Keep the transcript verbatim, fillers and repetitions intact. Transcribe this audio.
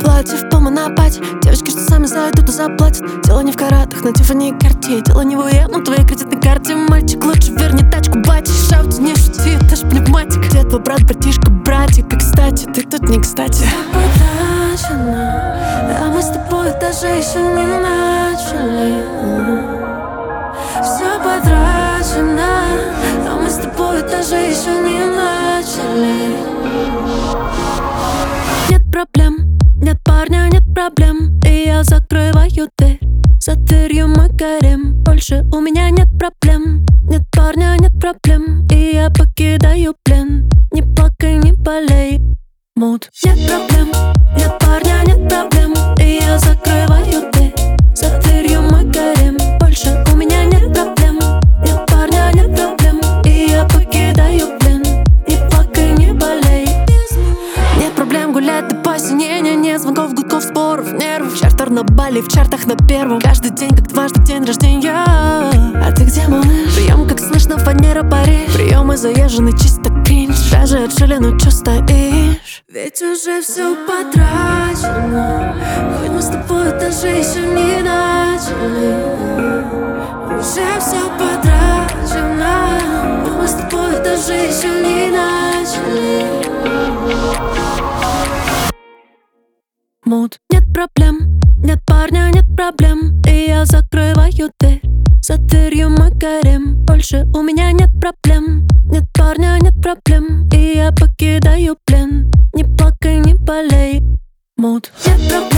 платьев по монопате. Девочки, что сами зайдут и заплатят. Дело не в каратах, на Тиффани и Картье. Дело не в уе, на твоей кредитной карте. Мальчик, лучше верни тачку, батя. Шаути, не шути, это ж пневматик. Где твой брат, братишка, братик? И кстати, ты тут не кстати. Потрачено, а мы с тобой даже еще не начали. Все потрачено, а мы с тобой даже еще не начали. Нет проблем, нет парня, нет проблем. И я закрываю дверь, за дверью мой гарем. Больше у меня нет проблем. Нет парня, нет проблем. И я покидаю плен. Не плакай, не болей. Мод. Нет проблем, нет парня, нет проблем. И я закрываю дверь, за дверью мой гарем. Больше у меня нет проблем. Нет парня, нет проблем. И я покидаю плен. Не плакай, не болей. Нет проблем гулять до посинения. Нет звонков, гудков, споров, нервов. Чартер на Бали, в чартах на первом. Каждый день, как дважды день рождения. А ты где, малыш? Прием, как слышно, фанера Париж. Приемы заезжены, чисто кринж. Даже отжили, ну чё стоишь? Ведь уже все потрачено. Хоть мы с тобой даже еще не начали. Уже все потрачено. Хоть мы с тобой даже еще не начали. Мод. Нет проблем, нет парня, нет проблем. И я закрываю дверь, за дверью мой гарем. Больше у меня нет проблем. Нет парня, нет проблем. И я покидаю плен. Не плакай, не болей. Мод. Нет проблем.